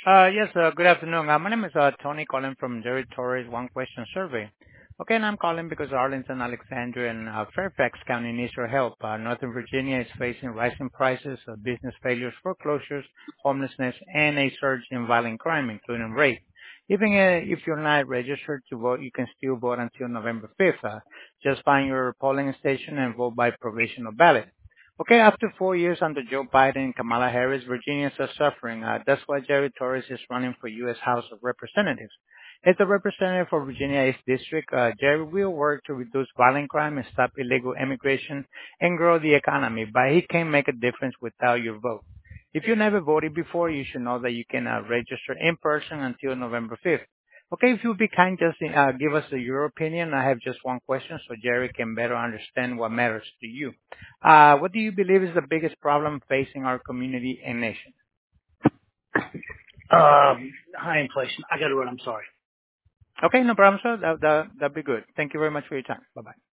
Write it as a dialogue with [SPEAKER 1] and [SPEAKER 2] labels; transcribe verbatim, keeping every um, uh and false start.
[SPEAKER 1] Uh Yes, uh good afternoon. Uh My name is uh Tony calling from Jerry Torres One Question Survey. Okay, and I'm calling because Arlington, Alexandria, and uh, Fairfax County needs your help. Uh Northern Virginia is facing rising prices, uh, business failures, foreclosures, homelessness, and a surge in violent crime, including rape. Even uh, if you're not registered to vote, you can still vote until November fifth. Uh, just find your polling station and vote by provisional ballot. Okay, after four years under Joe Biden and Kamala Harris, Virginians are suffering. Uh, that's why Jerry Torres is running for U S. House of Representatives. As the representative for Virginia East District, uh, Jerry will work to reduce violent crime and stop illegal immigration and grow the economy, but he can make a difference without your vote. If you never voted before, you should know that you can uh, register in person until November fifth. Okay, if you'll be kind, just uh, give us uh, your opinion. I have just one question so Jerry can better understand what matters to you. Uh, what do you believe is the biggest problem facing our community and nation?
[SPEAKER 2] Um, high inflation. I got to run. I'm sorry.
[SPEAKER 1] Okay, no problem, sir. That, that, that'd be good. Thank you very much for your time. Bye-bye.